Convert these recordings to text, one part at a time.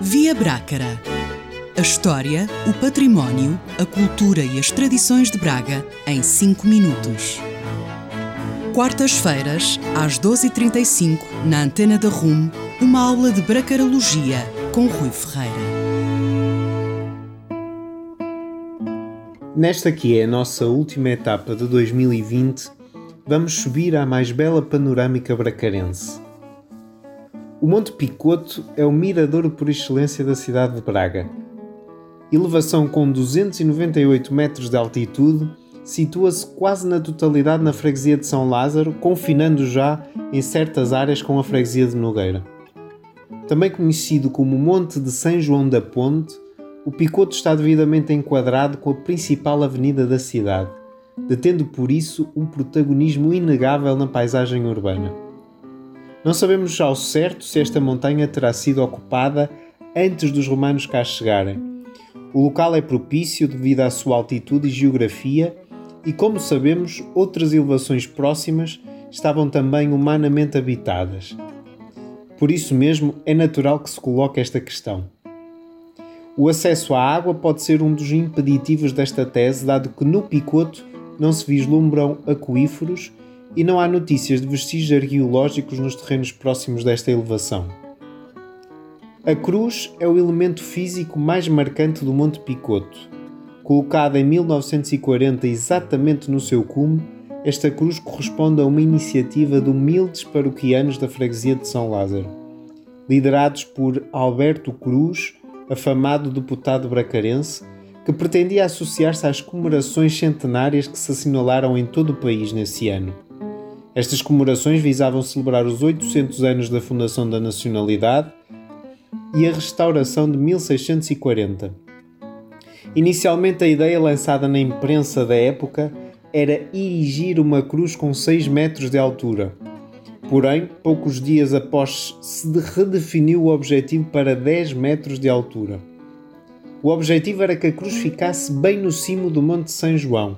Via Brácara. A história, o património, a cultura e as tradições de Braga em 5 minutos. Quartas-feiras, às 12h35, na Antena da RUM, uma aula de bracarologia com Rui Ferreira. Nesta que é a nossa última etapa de 2020, vamos subir à mais bela panorâmica bracarense. O Monte Picoto é o mirador por excelência da cidade de Braga. Elevação com 298 metros de altitude, situa-se quase na totalidade na freguesia de São Lázaro, confinando já em certas áreas com a freguesia de Nogueira. Também conhecido como Monte de São João da Ponte, o Picoto está devidamente enquadrado com a principal avenida da cidade, detendo por isso um protagonismo inegável na paisagem urbana. Não sabemos ao certo se esta montanha terá sido ocupada antes dos romanos cá chegarem. O local é propício devido à sua altitude e geografia e, como sabemos, outras elevações próximas estavam também humanamente habitadas. Por isso mesmo, é natural que se coloque esta questão. O acesso à água pode ser um dos impeditivos desta tese, dado que no Picoto não se vislumbram aquíferos e não há notícias de vestígios arqueológicos nos terrenos próximos desta elevação. A cruz é o elemento físico mais marcante do Monte Picoto. Colocada em 1940 exatamente no seu cume, esta cruz corresponde a uma iniciativa de humildes paroquianos da freguesia de São Lázaro, liderados por Alberto Cruz, afamado deputado bracarense, que pretendia associar-se às comemorações centenárias que se assinalaram em todo o país nesse ano. Estas comemorações visavam celebrar os 800 anos da fundação da nacionalidade e a restauração de 1640. Inicialmente, a ideia lançada na imprensa da época era erigir uma cruz com 6 metros de altura. Porém, poucos dias após se redefiniu o objetivo para 10 metros de altura. O objetivo era que a cruz ficasse bem no cimo do Monte São João.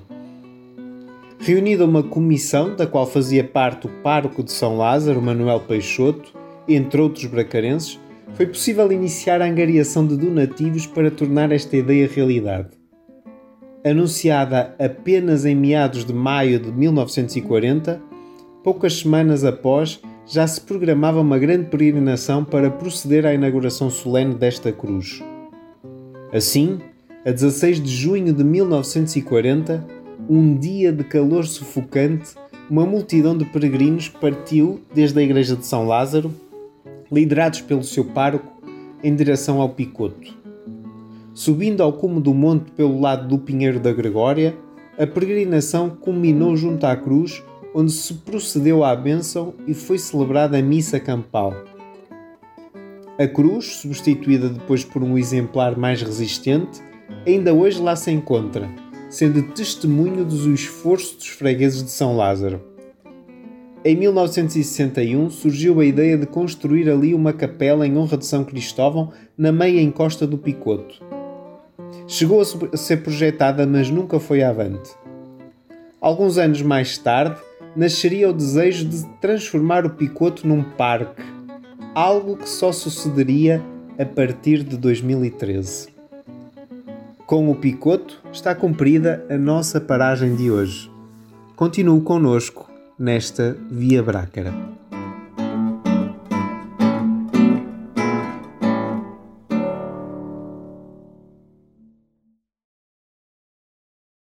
Reunida uma comissão, da qual fazia parte o pároco de São Lázaro, Manuel Peixoto, entre outros bracarenses, foi possível iniciar a angariação de donativos para tornar esta ideia realidade. Anunciada apenas em meados de maio de 1940, poucas semanas após, já se programava uma grande peregrinação para proceder à inauguração solene desta cruz. Assim, a 16 de junho de 1940, um dia de calor sufocante, uma multidão de peregrinos partiu desde a igreja de São Lázaro, liderados pelo seu pároco, em direção ao Picoto. Subindo ao cume do monte pelo lado do Pinheiro da Gregória, a peregrinação culminou junto à cruz, onde se procedeu à bênção e foi celebrada a missa campal. A cruz, substituída depois por um exemplar mais resistente, ainda hoje lá se encontra, sendo testemunho do esforço dos fregueses de São Lázaro. Em 1961 surgiu a ideia de construir ali uma capela em honra de São Cristóvão na meia encosta do Picoto. Chegou a ser projetada, mas nunca foi avante. Alguns anos mais tarde, nasceria o desejo de transformar o Picoto num parque, algo que só sucederia a partir de 2013. Com o Picoto está cumprida a nossa paragem de hoje. Continue connosco nesta Via Brácara.